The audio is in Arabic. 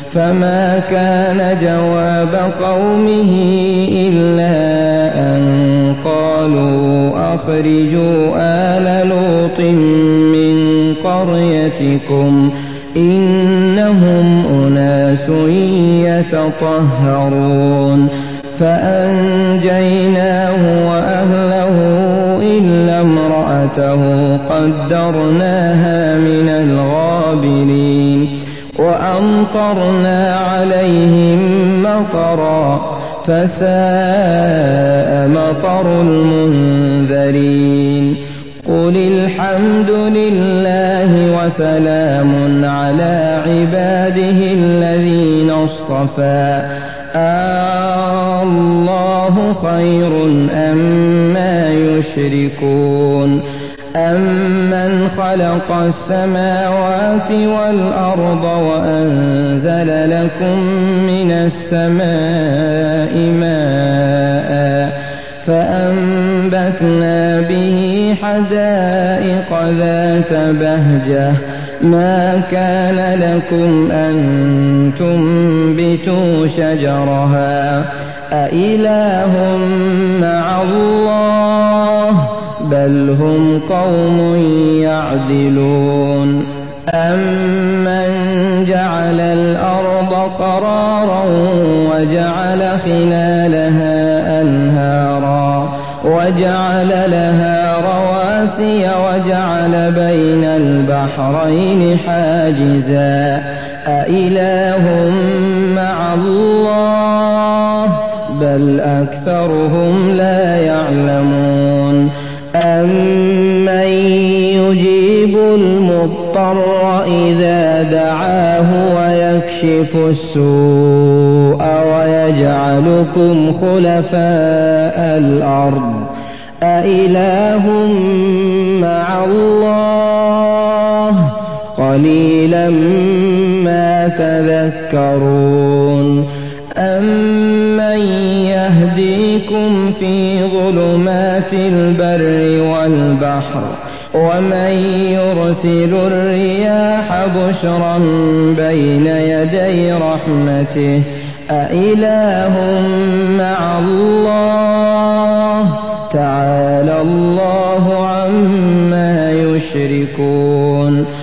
فما كان جواب قومه إلا أن قالوا أخرجوا آل لوط من قريتكم إنهم أناس يتطهرون فأنجيناه وأهله إلا امرأته قدرناها من الغابرين وأمطرنا عليهم مطرا فساء مطر المنذرين قل الحمد لله وسلام على عباده الذين اصطفى الله خير أما يشركون أمن خلق السماوات والأرض وأنزل لكم من السماء ماء فأنبتنا به حدائق ذات بهجة ما كان لكم أن تنبتوا شجرها أإله مع الله بل هم قوم يعدلون أمن جعل الأرض قرارا وجعل خلالها أنهارا وجعل لها رواسي وجعل بين البحرين حاجزا أإله مع الله بل أكثرهم لا يعلمون أمن يجيب المضطر إذا دعاه ويكشف السوء ويجعلكم خلفاء الأرض أإله مع الله قليلا ما تذكرون أمن يهديكم في ظلمات البر والبحر ومن يرسل الرياح بشرا بين يدي رحمته أإله مع الله تعالى الله عما يشركون